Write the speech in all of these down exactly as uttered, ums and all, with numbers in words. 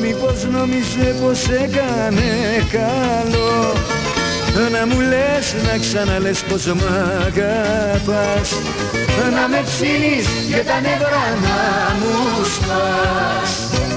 μήπως νόμιζε πως έκανε καλό να μου λες, να ξαναλες πως μ' αγαπάς, να με ψήνεις και τα νεύρα να μου σπάς.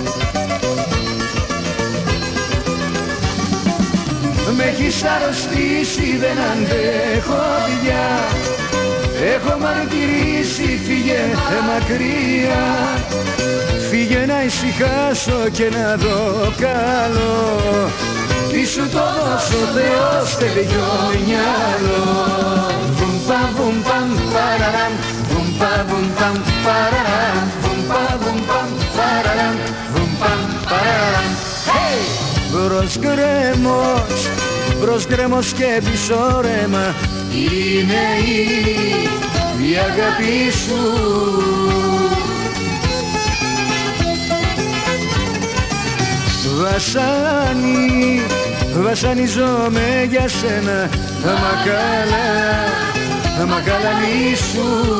Με έχεις αρρωστήσει, δεν αντέχω πια, έχω μαρτυρήσει, φύγε μακριά. Φύγε να ησυχάσω και να δω καλό, τι σου το δώσω Θεός τελειώνει μυαλό. Βουμπα βουμπαμ παραραμ, βουμπα βουμπαμ παραραμ, βουμπα βουμπαμ παραραμ, βουμπαμ παραραμ. Μπρος γκρέμος, μπρος γκρέμος και πίσω ρέμα, είναι η αγάπη σου. Βασάνι, βασανιζόμαι για σένα, μα καλά, μα καλά μη σου.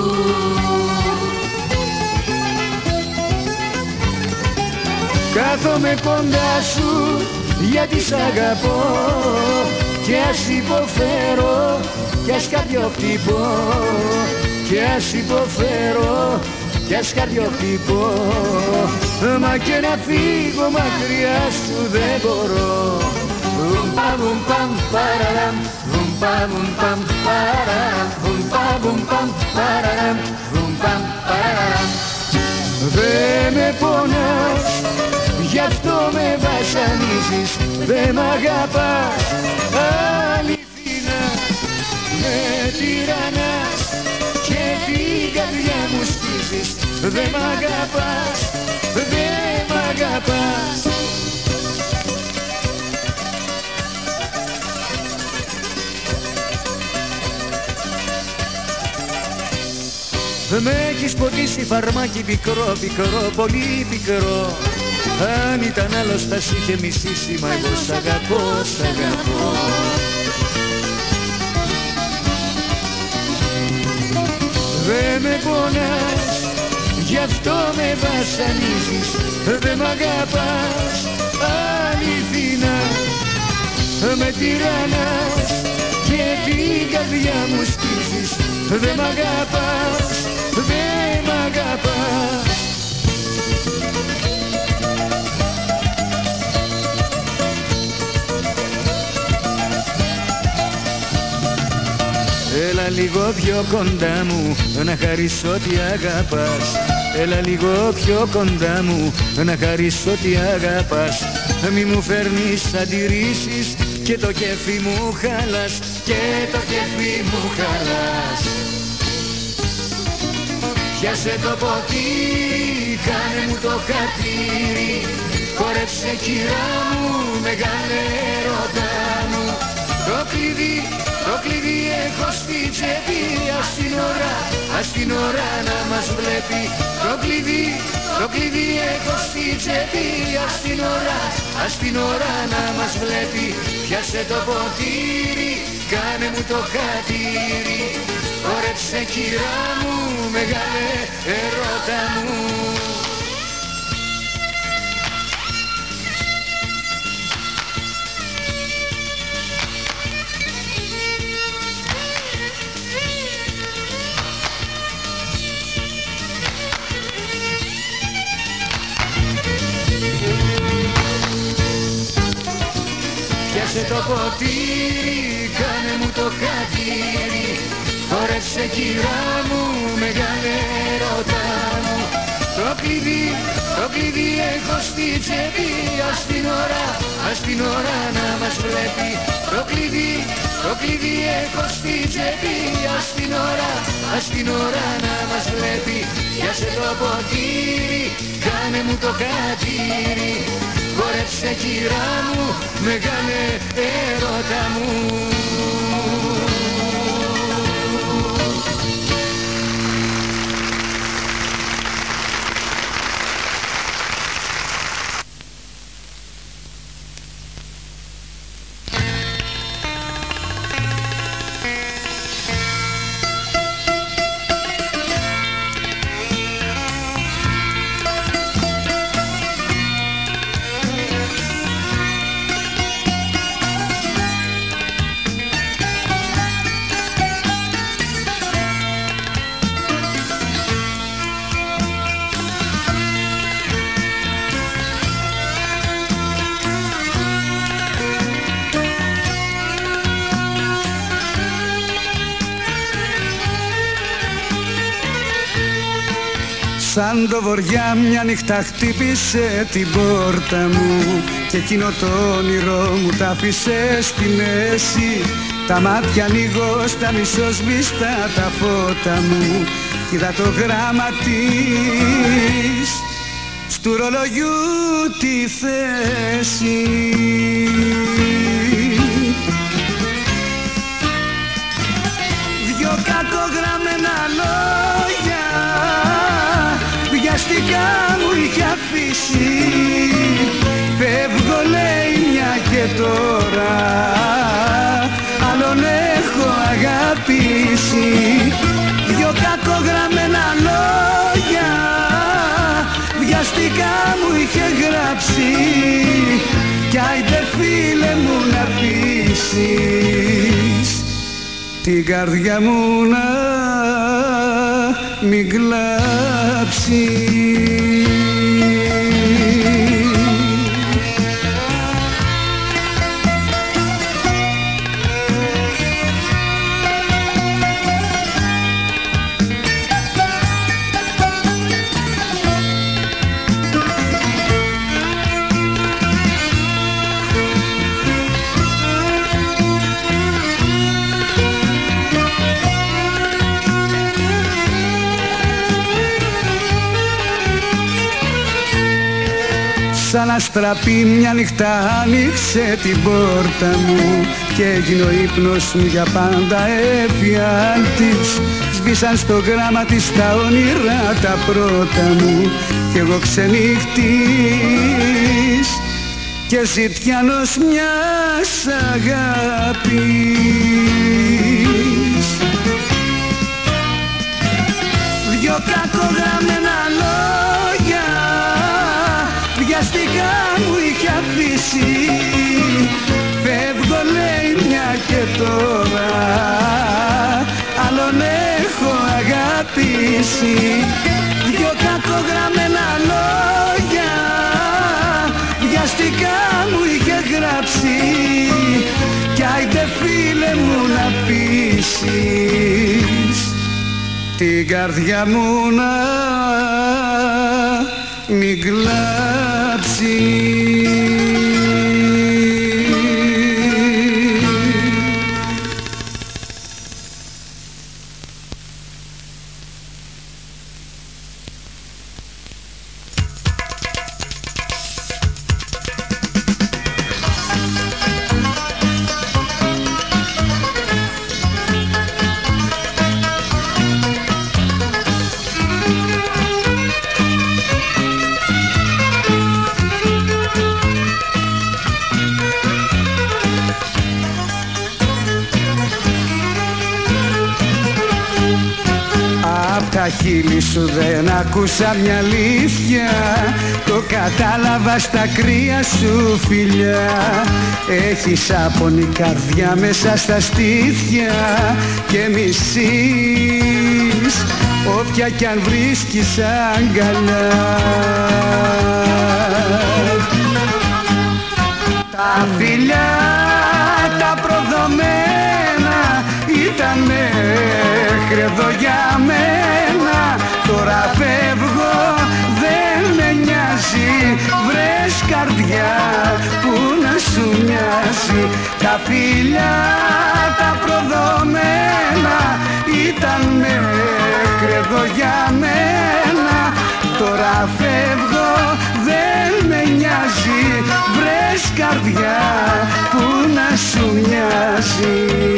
Κάθομαι κοντά σου γιατί σ' αγαπώ, κι ας υποφέρω, κι ας καρδιοχτυπώ, κι ας υποφέρω, κι ας καρδιοχτυπώ, μα και να φύγω μακριά σου δεν μπορώ. Βουμπα βουμπαμ παραραμ, βουμπα βουμπαμ παραραμ, βουμπα βουμπαμ παραραμ, βουμπαμ παραραμ. Δε με πονάς, γι' αυτό με βασανίζεις, δε μ' αγαπάς αληθινά. Με τυραννάς και την καρδιά μου σκίζεις, δε μ' αγαπάς, δε μ' αγαπάς. Με έχεις ποτίσει φαρμάκι πικρό, πικρό, πολύ πικρό. Αν ήταν άλλος θα σ' είχε μισήσει, μα εγώ σ' αγαπώ, σ' αγαπώ. Δε με πονάς, γι' αυτό με βασανίζεις, δε μ' αγαπάς αληθινά. Με τυραννάς και την καρδιά μου σκίζεις, δε μ' αγαπάς, δε μ' αγαπάς. Έλα λίγο πιο κοντά μου να χαρείς ότι αγαπάς, έλα λίγο πιο κοντά μου να χαρείς ότι αγαπάς. Μη μου φέρνεις αντιρρήσεις και το κέφι μου χαλάς, και το κέφι μου χαλάς. Πιάσε το ποτήρι, κάνε μου το χατήρι, χόρεψε κυρά μου, μεγάλε ερώτα μου. Το κλειδί, το κλειδί έχω στη τσέπη, ας την ώρα, ας την ώρα να μας βλέπει. Το κλειδί, το κλειδί έχω στη τσέπη, ας την ώρα, ας την ώρα να μας βλέπει. Πιάσε το ποτήρι, κάνε μου το χατήρι, χόρεψε κυρά μου, μεγάλε ερώτα μου. Πιάσε το ποτήρι, κάνε μου το χατήρι, χόρεψε κυρά μου, μεγάλε ερώτα μου. Το κλειδί, το κλειδί έχω στη τσέπη, ας την ώρα, ας την ώρα να μας βλέπει. Το κλειδί, το κλειδί έχω στη τσέπη, ας την ώρα, ας την ώρα να μας βλέπει. Πιάσε το ποτήρι, κάνε μου το χατήρι, χόρεψε κυρά μου, μεγάλε ερώτα μου. Σαν το βοριά μια νύχτα χτύπησε την πόρτα μου και εκείνο το όνειρο μου τα άφησε στη μέση. Τα μάτια ανοίγω στα μισοσβήστα τα φώτα μου κι είδα το γράμμα της στου ρολογιού τη θέση. Δυο κακογραμμένα λόγια βιαστικά μου είχε αφήσει. Φεύγω λέει μια και τώρα άλλον έχω αγαπήσει. Δυο κακογραμμένα λόγια βιαστικά μου είχε γράψει κι άιντε φίλε μου να πείσεις την καρδιά μου να μην κλάψει. Σαν αστραπή μια νύχτα άνοιξε την πόρτα μου και έγινε ο ύπνος μου για πάντα εφιάλτης. Σβήσαν στο γράμμα της τα όνειρα τα πρώτα μου κι εγώ ξενύχτης και ζητιάνος μιας αγάπης. Δυο κακογραμμένα λόγια βιαστικά μου είχε αφήσει. Φεύγω λέει μια και τώρα άλλον έχω αγαπήσει. Δυο κακογραμμένα λόγια βιαστικά μου είχε γράψει κι άιντε φίλε μου να πείσεις την καρδιά μου να μην κλάψει. Τα χείλη σου δεν ακούσα μια αλήθεια, το κατάλαβα στα κρύα σου φιλιά. Έχεις άπονη καρδιά μέσα στα στήθια και μισείς όποια κι αν βρίσκεις αγκαλιά. Τα φιλιά τα προδομένα ήτανε χρεδό για μένα. Τώρα φεύγω δεν με νοιάζει, βρες καρδιά που να σου μοιάζει. Τα φιλιά τα προδομένα ήτανε χρεδό για μένα. Τώρα φεύγω δεν με νοιάζει, βρες καρδιά που να σου μοιάζει.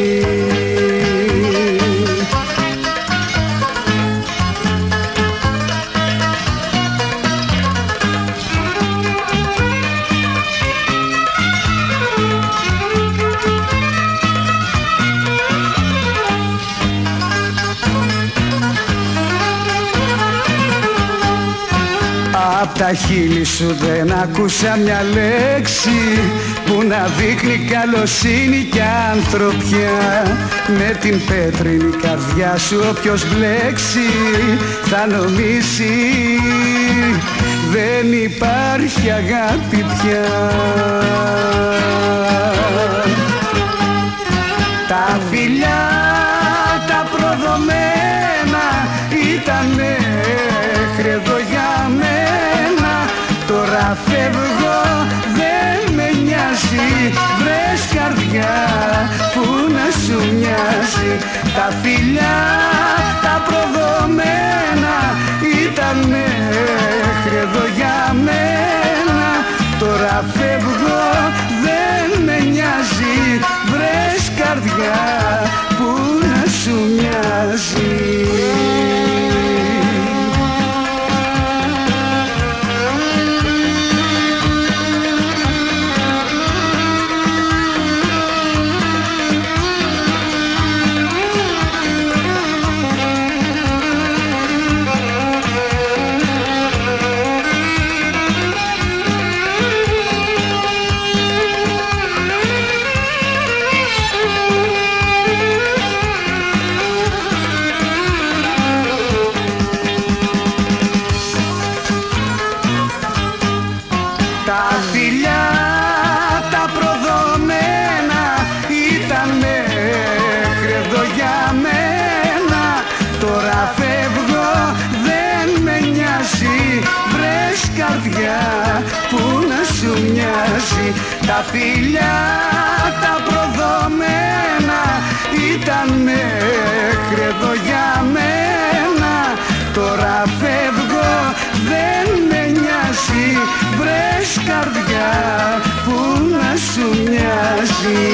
Απ' τα χείλη σου δεν άκουσα μια λέξη που να δείχνει καλοσύνη κι ανθρωπιά. Με την πέτρινη καρδιά σου όποιος μπλέξει θα νομίσει δεν υπάρχει αγάπη πια. Τα φιλιά τα προδομένα ήτανε χρεδό Τώρα φεύγω, δεν με νοιάζει. Βρες καρδιά που να σου μοιάζει. Τα φιλιά τα προδομένα ήταν μέχρι εδώ για μένα. Τώρα φεύγω, δεν με νοιάζει. Βρες καρδιά που να σου μοιάζει. Που να σου μοιάζει. Τα φιλιά τα προδομένα ήταν μέχρι εδώ για μένα. Τώρα φεύγω, δεν με νοιάζει. Βρες καρδιά που να σου μοιάζει.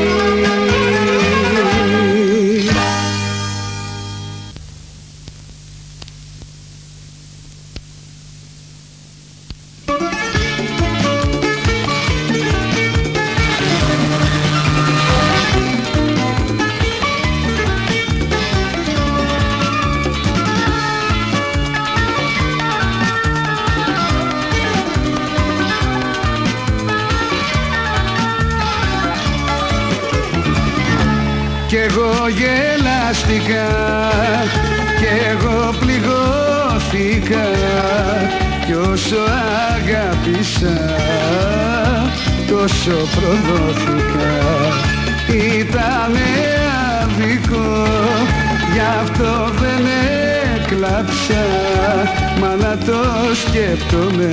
Κι εγώ γελάστηκα, κι εγώ πληγώθηκα. Κι όσο αγάπησα, τόσο προδόθηκα. Ήτανε άδικο, γι' αυτό δεν έκλαψα. Μα να το σκέφτομαι,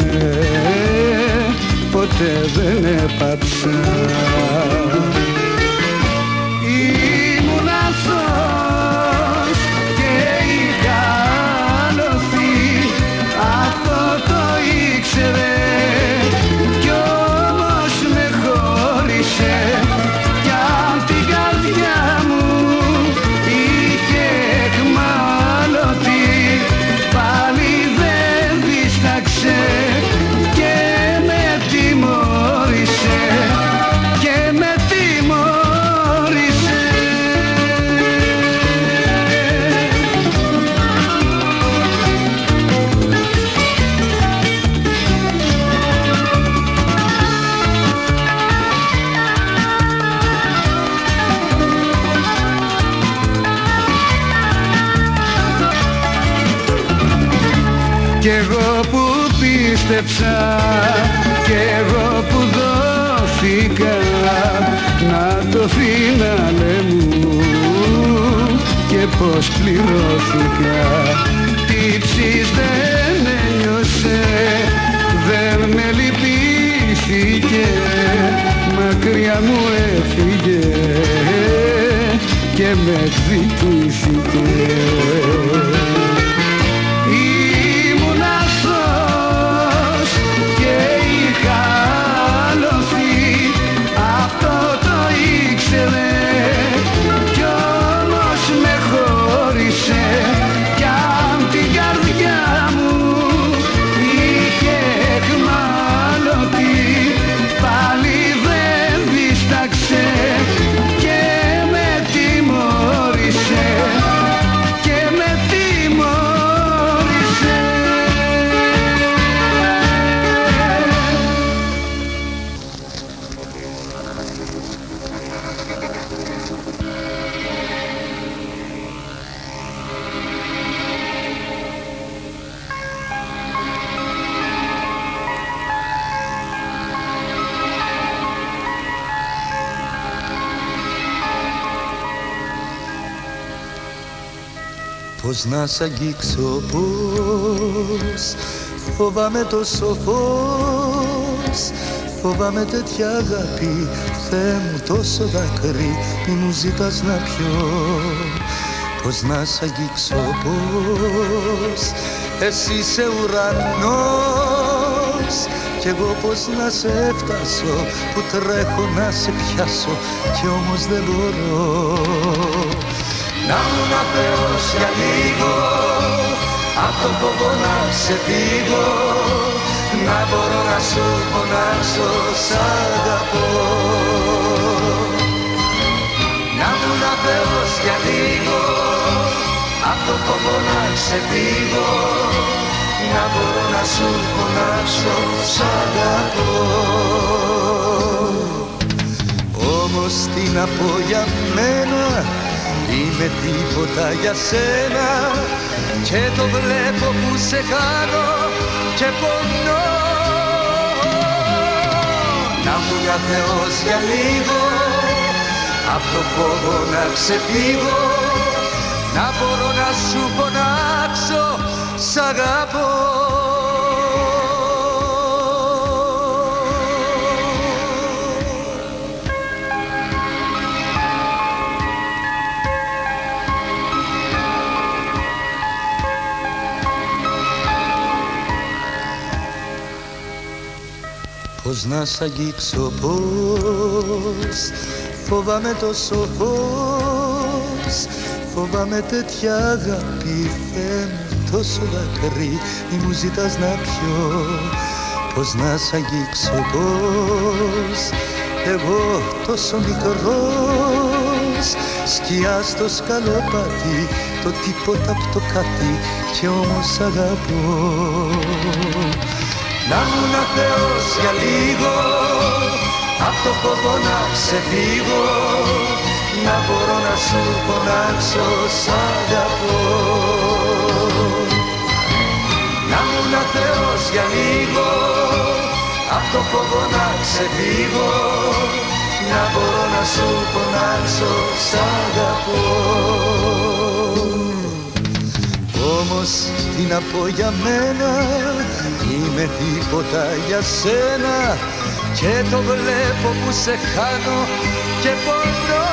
ποτέ δεν έπαψα. Και είχα αλωθεί, αυτό το ήξερε. Κι όμως με χώρισε. Κι αν την καρδιά μου είχε εχμάλωτη, πάλι δεν δίσταξε και με τιμώρησε. Και με τιμώρησε. Κι εγώ που πίστεψα, κι εγώ που δόθηκα, να το φινάλε μου και πως πληρώθηκα. Τύψεις δεν ένιωσε, δεν με λυπήθηκε, μακριά μου έφυγε και με εκδικήθηκε. Κι όμως με χώρισε. Κι αν την καρδιά μου είχε εχμάλωτη, πάλι δεν δίσταξε και με τιμώρησε. Και με τιμώρησε. Πώς να σ' αγγίξω, πώς φοβάμαι το σοφό Φοβάμαι τέτοια αγάπη, Θεέ μου, τόσο δάκρυ, μη μου ζητάς να πιω. Πώς να σ' αγγίξω, πώς εσύ είσαι ουρανός, κι εγώ πώς να σε φτάσω, που τρέχω να σε πιάσω κι όμως δεν μπορώ. Να μου να Θεός για λίγο, απ' το φόβο να ξεφύγω, να μπορώ να σου φωνάξω σ' αγαπώ. Να μου να Θεός για λίγο, απ' το φόβο να ξεφύγω, να μπορώ να σου φωνάξω σ' αγαπώ. Όμως τι να πω για μένα, είμαι τίποτα για σένα, και το βλέπω που σε χάνω και πονώ. Να μου να Θεός για λίγο, απ' το φόβο να ξεφύγω, να μπορώ να σου φωνάξω σ' αγαπώ. Πώς να σ' αγγίξω, πώς φοβάμαι τόσο, πώς φοβάμαι τέτοια αγάπη, Θεέ μου, τόσο δάκρυ, μη μου ζητάς να πιω. Πώς να σ' αγγίξω, πώς εγώ τόσο μικρός, σκιά στο σκαλοπάτι, το τίποτα απ' το κάτι, κι όμως αγαπώ. Να μου να Θεός για λίγο, απ' το φόβο να ξεφύγω, να μπορώ να σου φωνάξω σ' αγαπώ. Να μου να Θεός για λίγο, απ' το φόβο να ξεφύγω, να μπορώ να σου φωνάξω σ' αγαπώ. Όμως τι να πω για μένα, είμαι τίποτα για σένα, και το βλέπω που σε χάνω και πονώ.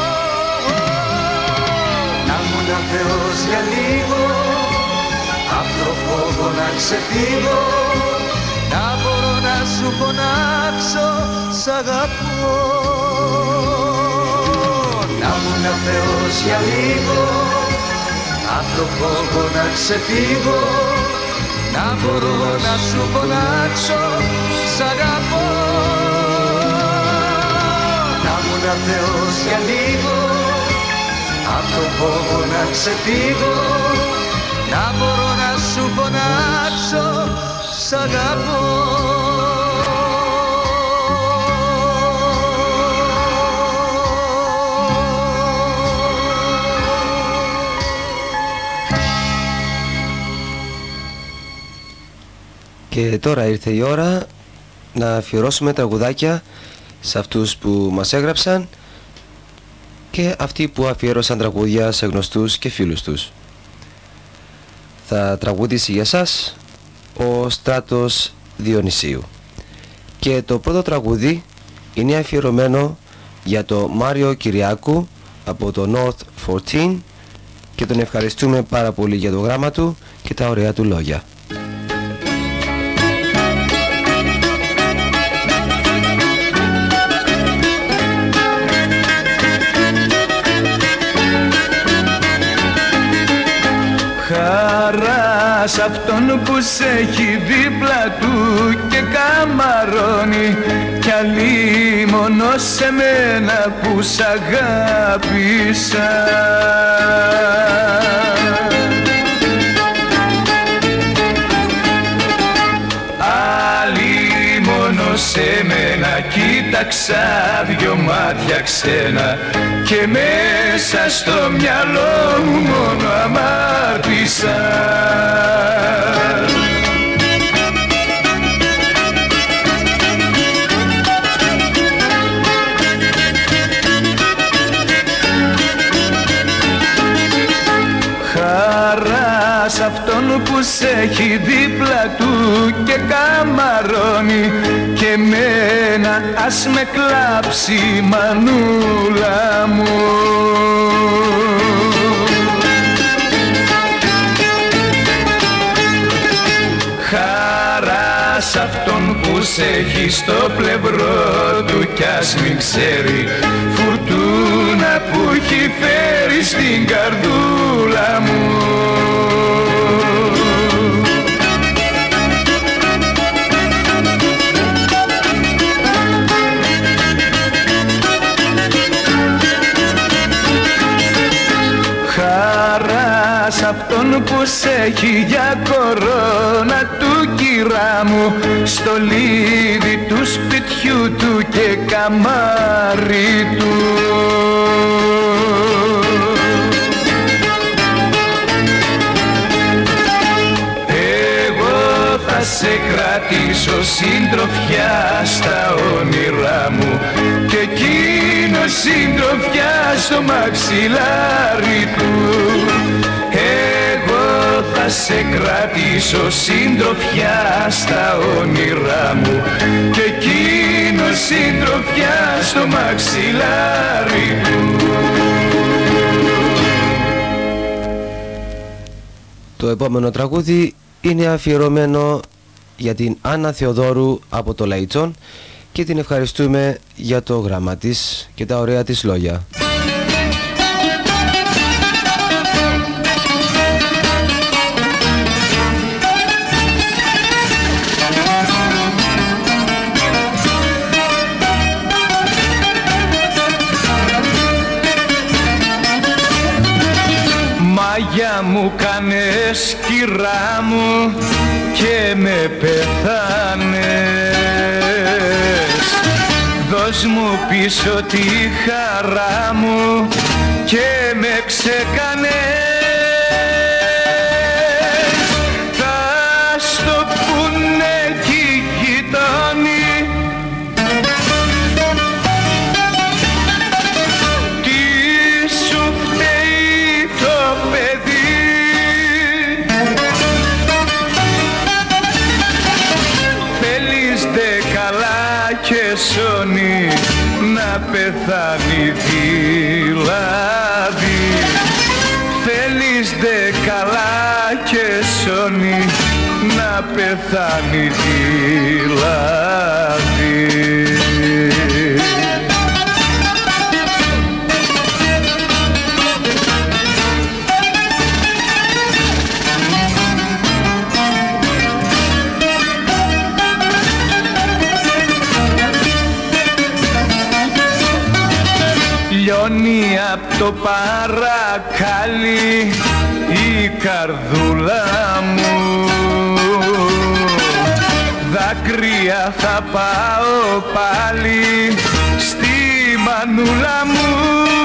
Να μου να Θεός για λίγο, απ' το φόβο να ξεφύγω, να μπορώ να σου φωνάξω σ' αγαπώ. Να μου να Θεός για λίγο, απ' το φόβο να ξεφύγω, να μπορώ να σου φωνάξω σ' αγαπώ. Να μου να Θεός για λίγο, απ' το φόβο να ξεφύγω, να μπορώ να σου φωνάξω σ' αγαπώ. Και τώρα ήρθε η ώρα να αφιερώσουμε τραγουδάκια σε αυτούς που μας έγραψαν και αυτοί που αφιέρωσαν τραγούδια σε γνωστούς και φίλους τους. Θα τραγουδήσει για σας ο Στράτος Διονυσίου. Και το πρώτο τραγούδι είναι αφιερωμένο για το Μάριο Κυριάκου από το North φορτίν και τον ευχαριστούμε πάρα πολύ για το γράμμα του και τα ωραία του λόγια. Χαρά σ' αυτόν που σε έχει δίπλα του και καμαρώνει, κι αλίμονο σε μένα που σ' αγάπησα. Αλίμονο σε μένα κοίταξα δυο μάτια ξένα και μέσα στο μυαλό μου μόνο αμάρτησα. Χαρά σ' αυτόν που σε έχει δίπλα του και καμαρώνει, και ας με κλάψει η μανούλα μου. Χαρά σ' αυτόν που σε έχει στο πλευρό του κι ας μην ξέρει φουρτούνα που έχει φέρει στην καρδούλα μου. Χαρά σ' αυτόν που σ' έχει για κορώνα του κυρά μου, στολίδι του σπιτιού του και καμάρι του. Εγώ θα σε κρατήσω συντροφιά στα όνειρά μου και εκείνο συντροφιά στο μαξιλάρι του. Εγώ θα σε κρατήσω συντροφιά στα όνειρά μου και εκείνο συντροφιά στο μαξιλάρι του. Το επόμενο τραγούδι είναι αφιερωμένο για την Άννα Θεοδόρου από το Λαϊτσόν και την ευχαριστούμε για το γράμμα της και τα ωραία της λόγια. Μάγια μου κάνες κυρά μου και με πεθάνες, δώσ' μου πίσω τη χαρά μου και με ξεκάνες. Θα στο πούνε κι οι γειτόνοι τι σου φταίει το παιδί, θέλεις δε καλά και σώνει να πεθάνει δηλαδή, θέλεις δε καλά και σώνει να πεθάνει δηλαδή. Λιώνει απ' το παρακάλι η καρδούλα μου, δάκρυα θα πάω πάλι στη μανούλα μου.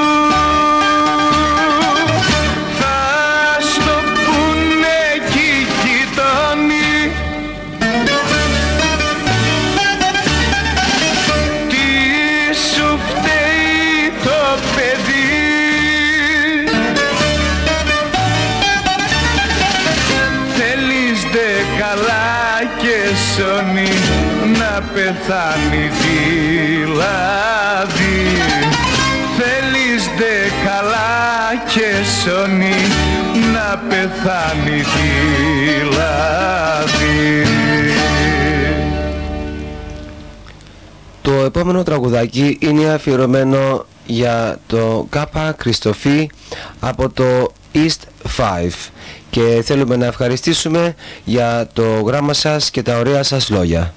Θα στο πούνε κι οι γειτόνοι τι σου φταίει το παιδί, θέλεις δε καλά και σώνει να πεθάνει δηλαδή, θέλεις δε καλά και σώνει να πεθάνει δηλαδή. Το επόμενο τραγουδάκι είναι αφιερωμένο για το Κάπα Κριστοφή από το East Five και θέλουμε να ευχαριστήσουμε για το γράμμα σας και τα ωραία σας λόγια.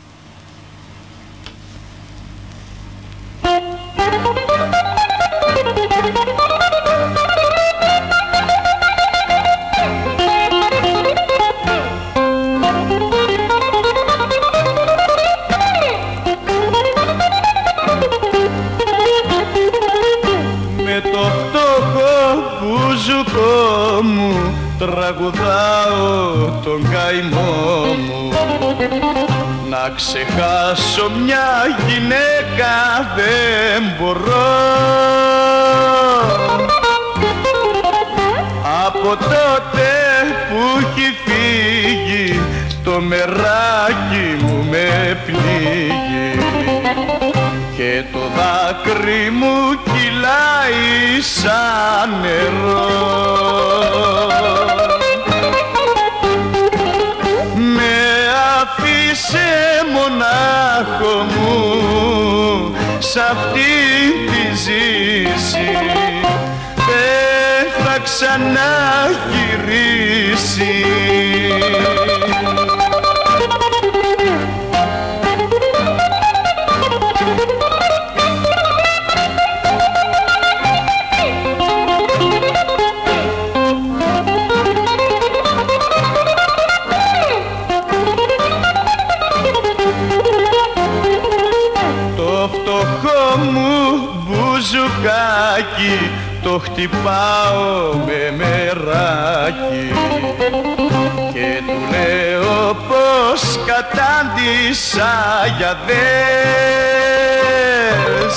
Τραγουδάω τον καημό μου, να ξεχάσω μια γυναίκα δεν μπορώ. Από τότε που έχει φύγει το μεράκι μου με πνίγει και το δάκρυ μου κυλάει σαν νερό. Με άφησε μονάχο μου σ' αυτή τη ζήση, δεν θα ξαναγυρίσει. Μπουζουκάκι το χτυπάω με μεράκι και του λέω πως κατάντησα για δες.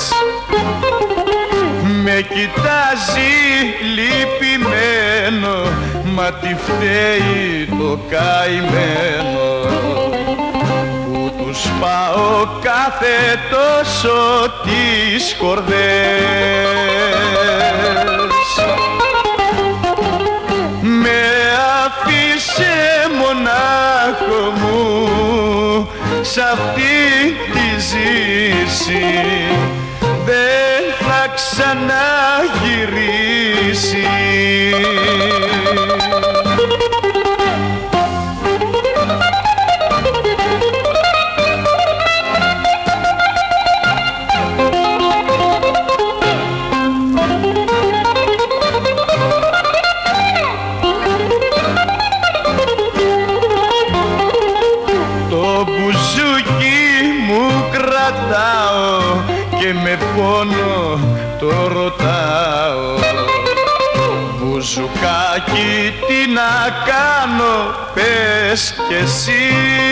Με κοιτάζει λυπημένο, μα τι φταίει το καημένο που του σπάω κάθε τόσο τις χορδές. Με άφησε μονάχο μου σ' αυτή τη ζήση, δεν θα ξαναγυρίσει. Και με πόνο το ρωτάω, μπουζουκάκι τι να κάνω, πες κι εσύ.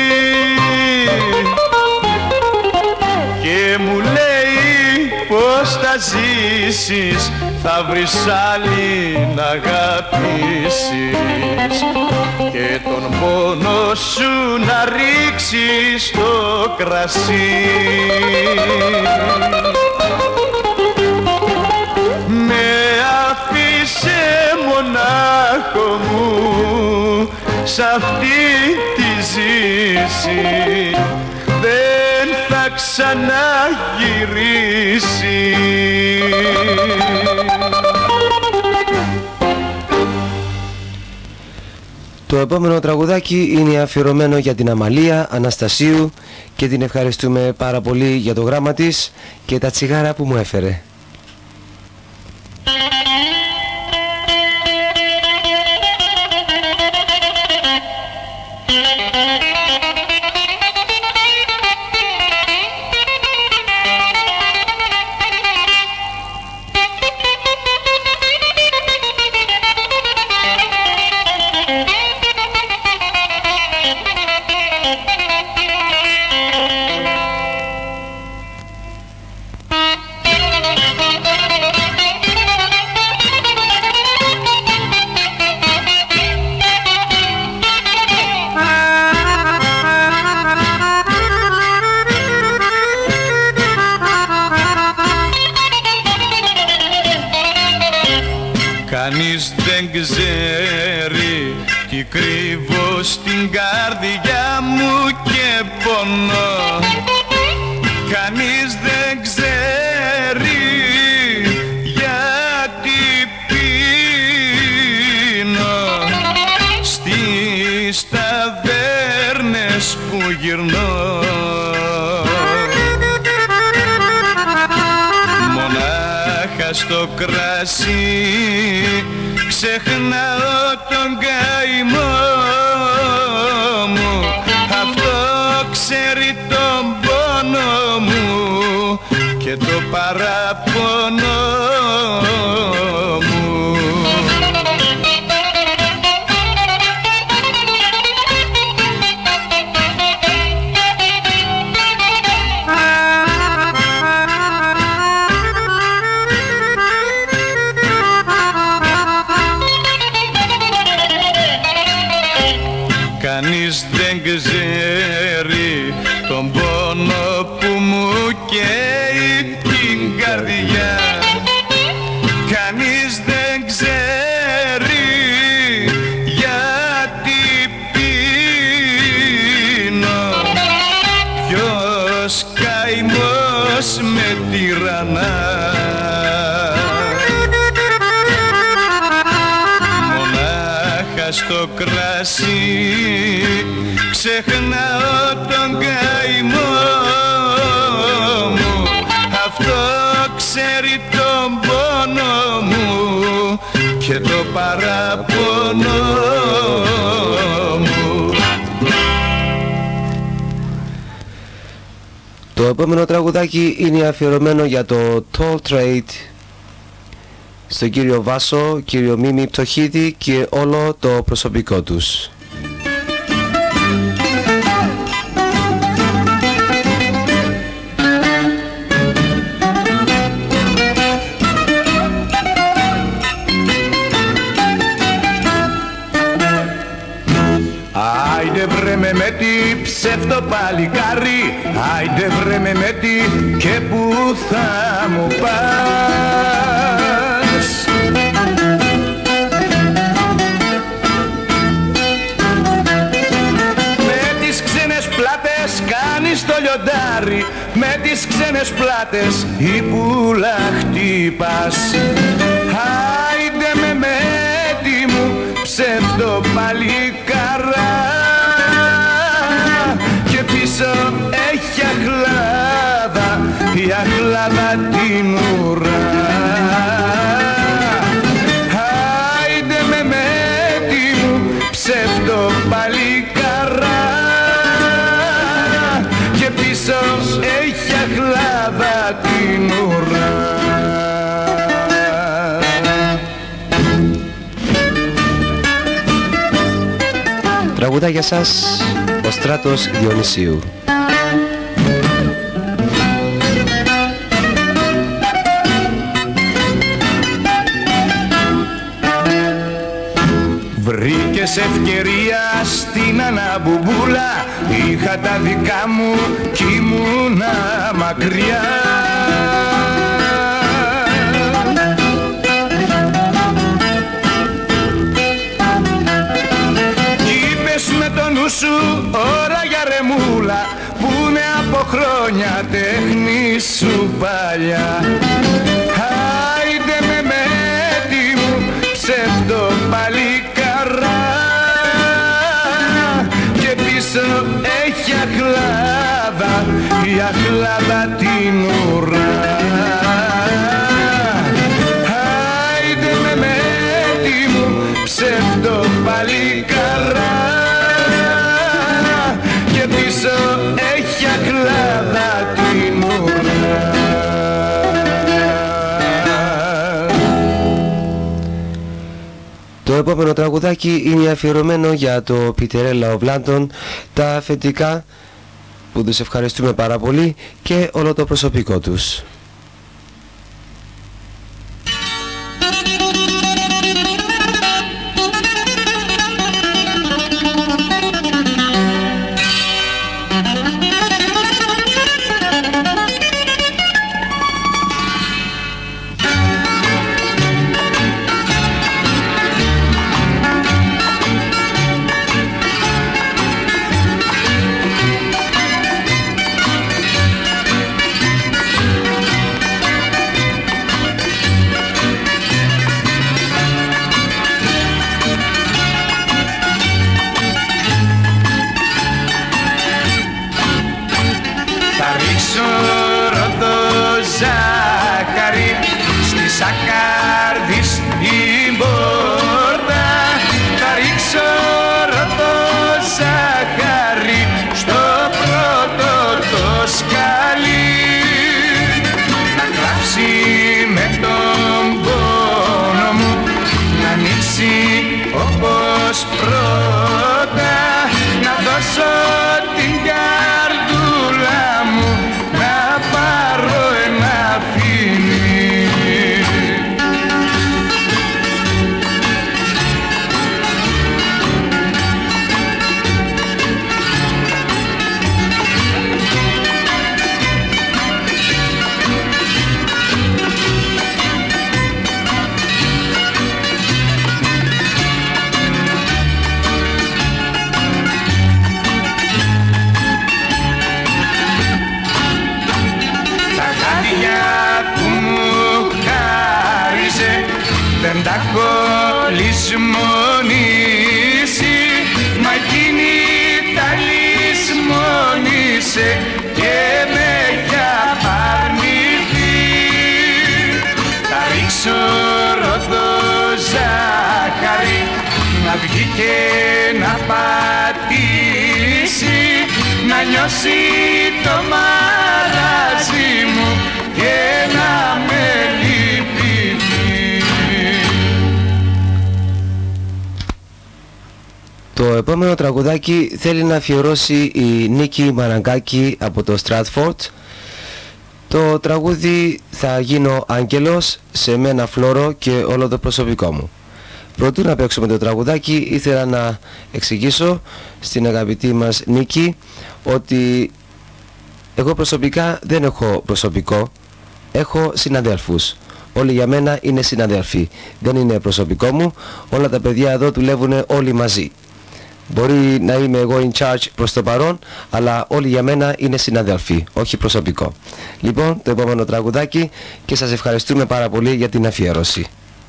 Και μου λέει πως θα ζήσεις, θα βρεις άλλη να αγαπήσεις και τον πόνο σου να ρίξεις στο κρασί. Με άφησε μονάχο μου σ' αυτή τη ζήση, δεν θα ξαναγυρίσει. Το επόμενο τραγουδάκι είναι αφιερωμένο για την Αμαλία Αναστασίου και την ευχαριστούμε πάρα πολύ για το γράμμα της και τα τσιγάρα που μου έφερε. Κανείς δεν ξέρει τι κρύβω στην καρδιά μου και πονώ. Κανείς δεν ξέρει γιατί πίνω στις ταβέρνες που γυρνώ. Στο κρασί ξεχνάω τον καημό μου, αυτό ξέρει τον πόνο μου και το παραπονό μου. Κανείς δεν ξέρει τον πόνο που μου καίει την καρδιά. Κανείς δεν ξέρει γιατί πίνω. Ποιος καημός με τυραννά. Στο κράσι ξεχνάω τον καημό μου. Αυτό ξέρει τον πόνο μου και το παραπονό μου. Το επόμενο τραγουδάκι είναι αφιερωμένο για το Toll Trade, στον κύριο Βάσο, κύριο Μίμη Πτωχίδη και όλο το προσωπικό τους. Άιντε βρε με μέτη ψεύτο παλικάρι, άιντε βρε με μέτη και που θα μου πας. Με τις ξένες πλάτες κάνεις το λιοντάρι, με τις ξένες πλάτες η πουλά χτύπας. Άιντε με μέτη μου ψεύτο παλικαρά και πίσω έχει αχλάδα, η αχλάδα την ουρά. Άιντε με μέτη μου ψεύτο παλικαρά και πίσω έχει αχλάδα την ουρά. Τραγουδά για σας ο Στράτος Διονυσίου. Βρήκες ευκαιρία στην αναμπουμπούλα, είχα τα δικά μου κι ήμουνα μακριά. Σου ώρα για ρεμούλα που είναι από χρόνια τέχνη σου παλιά. Άιντε με μέτη μου ψεύτο παλικαρά και πίσω έχει αχλάδα, η αχλάδα την ουρά. Άιντε με μέτη μου ψεύτο παλικαρά και πίσω έχει αχλάδα την ουρά. Το επόμενο τραγουδάκι είναι αφιερωμένο για το Πιτερέλα of London, τα αφεντικά που τους ευχαριστούμε πάρα πολύ και όλο το προσωπικό τους. Την καρδούλα μου να πάρω ένα μαγιά που μου χάριζε δεν τα έχω λησμονήσει, μα εκείνη τα λησμονήσε και με έχει απαρνηθεί. Θα ρίξω ροδοζάχαρη να βγει και να πατήσει, να νιώσει το μαράζι μου και να με λυπηθεί. Το επόμενο τραγουδάκι θέλει να αφιερώσει η Νίκη Μαραγκάκη από το Στράτφορντ. Το τραγούδι «Θα γίνω άγγελος» σε μένα φλόρο και όλο το προσωπικό μου. Πρωτού να παίξουμε το τραγουδάκι, ήθελα να εξηγήσω στην αγαπητή μας Νίκη ότι εγώ προσωπικά δεν έχω προσωπικό, έχω συναδέλφους. Όλοι για μένα είναι συναδέλφοι, δεν είναι προσωπικό μου, όλα τα παιδιά εδώ δουλεύουν όλοι μαζί. Μπορεί να είμαι εγώ in charge προς το παρόν, αλλά όλοι για μένα είναι συναδέλφοι, όχι προσωπικό. Λοιπόν, το επόμενο τραγουδάκι και σας ευχαριστούμε πάρα πολύ για την αφιέρωση.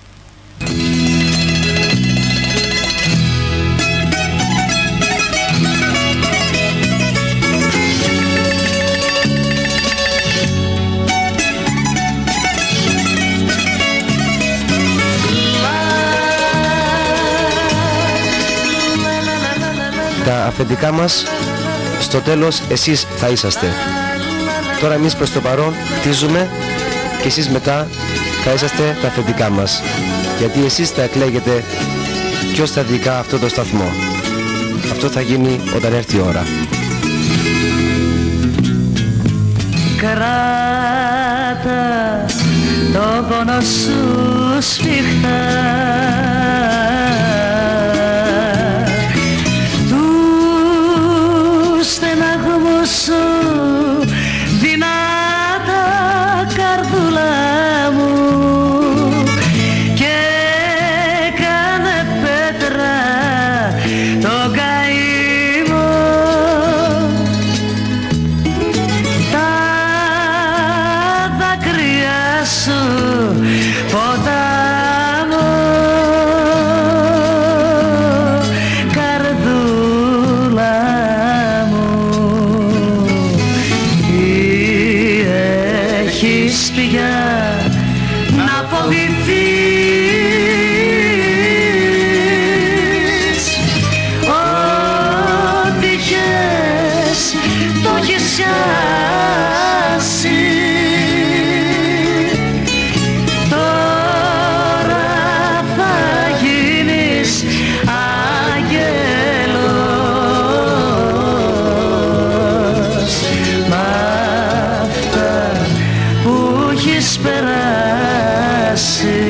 Τα αφεντικά μας στο τέλος εσείς θα είσαστε. Τώρα εμείς προς το παρόν χτίζουμε και εσείς μετά θα είσαστε τα αφεντικά μας, γιατί εσείς θα εκλέγετε ποιος θα δικά αυτό το σταθμό. Αυτό θα γίνει όταν έρθει η ώρα. Κράτα το πόνο σου σφιχτά, σου δυνατά καρδούλα μου και κάνε πέτρα το καημό. Τα δάκρυα σου ποτάμο, καρδούλα μου, πια να φοβηθείς. Ό,τι είχες το έχεις χάσει. Τώρα θα γίνεις άγγελος μ' αυτά που έχεις περάσει.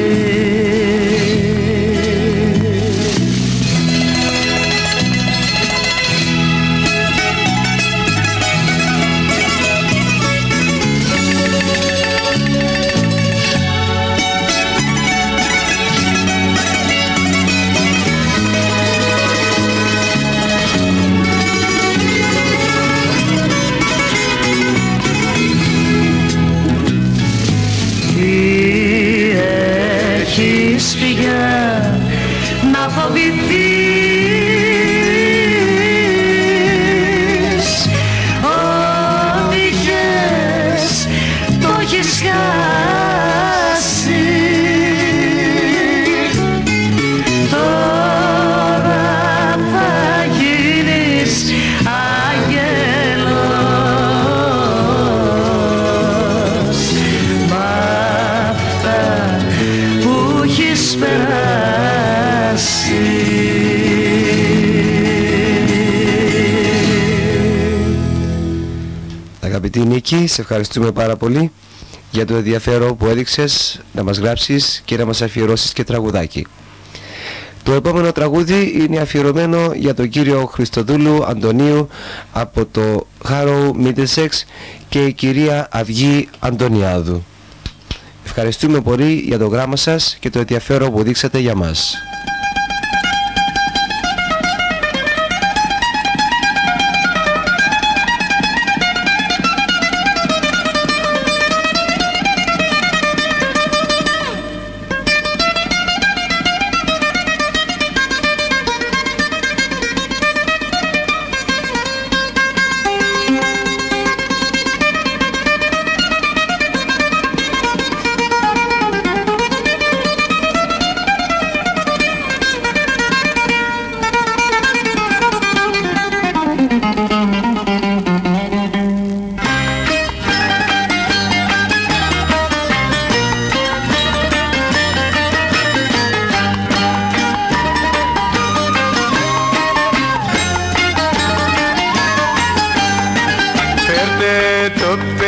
Να φοβηθείς. Ό,τι είχες το έχεις χάσει. Τώρα θα γίνεις άγγελος μ' αυτά που έχεις περάσει. Αγαπητή Νίκη, σε ευχαριστούμε πάρα πολύ για το ενδιαφέρον που έδειξες να μας γράψεις και να μας αφιερώσεις και τραγουδάκι. Το επόμενο τραγούδι είναι αφιερωμένο για τον κύριο Χριστοδούλου Αντωνίου από το Harrow Middlesex και η κυρία Αυγή Αντωνιάδου. Ευχαριστούμε πολύ για το γράμμα σας και το ενδιαφέρον που δείξατε για μας.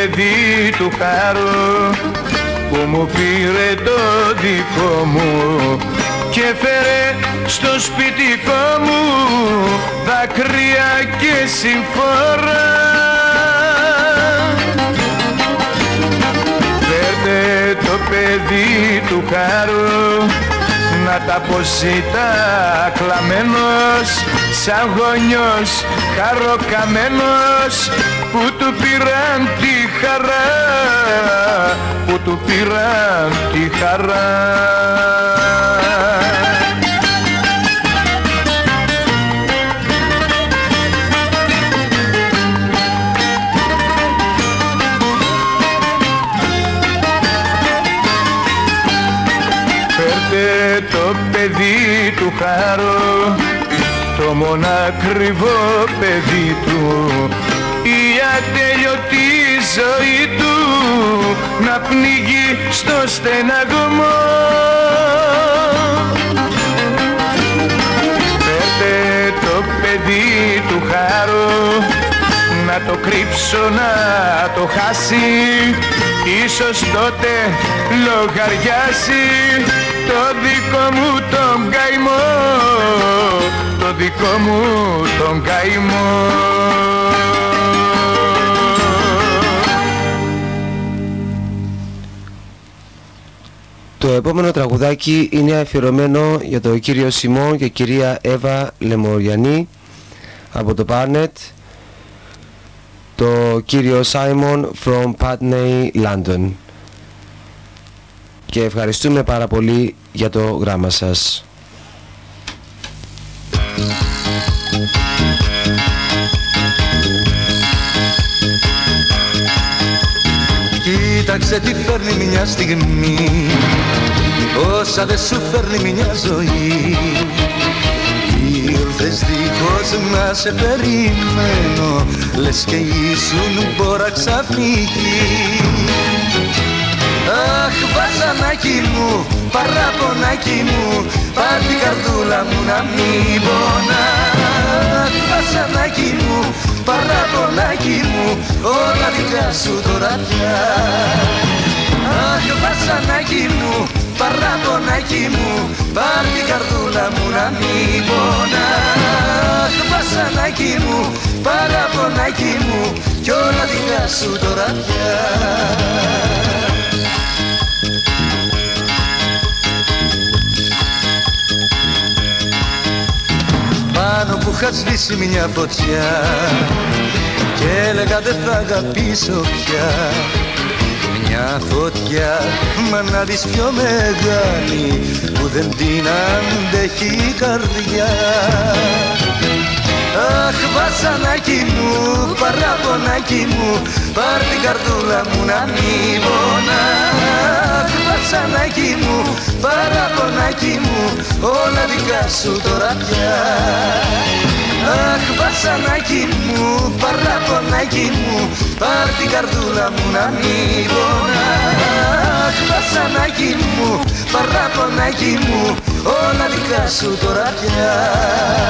παιδί του χάρου που μου πήρε το δικό μου και φέρε στο σπιτικό μου δάκρυα και συμφόρα. Φέρτε το παιδί του χάρου να τα αποζητά κλαμμένος σαν γονιός χαροκαμένος που του πήραν τη χαρά, που του πήραν τη χαρά. Φέρτε το παιδί του χάρου, το μονακριβό παιδί του, η ατέλειωτη ζωή του να πνίγει στο στεναγμό. Φέρτε το παιδί του χάρου, να το κρύψω, να το χάσει, ίσως τότε λογαριάσει το δικό μου τον καημό, το δικό μου τον καημό. Το επόμενο τραγουδάκι είναι αφιερωμένο για τον κύριο Σιμών και κυρία Εύα Λεμοριανή από το Πάρνετ, το κύριο Σάιμον from Putney, London. Και ευχαριστούμε πάρα πολύ για το γράμμα σας. Κοίταξε τι φέρνει μια στιγμή, όσα δεν σου φέρνει μια ζωή. Ήρθες δίχως να σε περιμένω, λες και ήσουν μπόρα ξαφνική. Αχ, βασανάκι μου, παραπονάκι μου, πάρ' την καρδούλα μου να μην πονά. Αχ, βασανάκι μου, παραπονάκι μου, όλα δικά σου τώρα πια. Αχ, βασανάκι μου, παραπονάκι μου, πάρ' την καρδούλα μου να μην πονά. Αχ, βασανάκι μου, παραπονάκι μου, κι όλα δικά σου τώρα πια. Πάνω που είχα σβήσει μια φωτιά και έλεγα δεν θα αγαπήσω πια. Μια φωτιά, μα να δεις πιο μεγάλη, που δεν την αντέχει η καρδιά. Αχ, βασανάκι μου, παραπονάκι μου, πάρ' την καρδούλα μου να μην πονά. Αχ, βασανάκι μου, παραπονάκι μου, όλα δικά σου τώρα πια. Αχ, βασανάκι μου, παραπονάκι μου, πάρ' την καρδούλα μου να μην πονά. Αχ, βασανάκι μου, παραπονάκι μου, όλα δικά σου τώρα πια.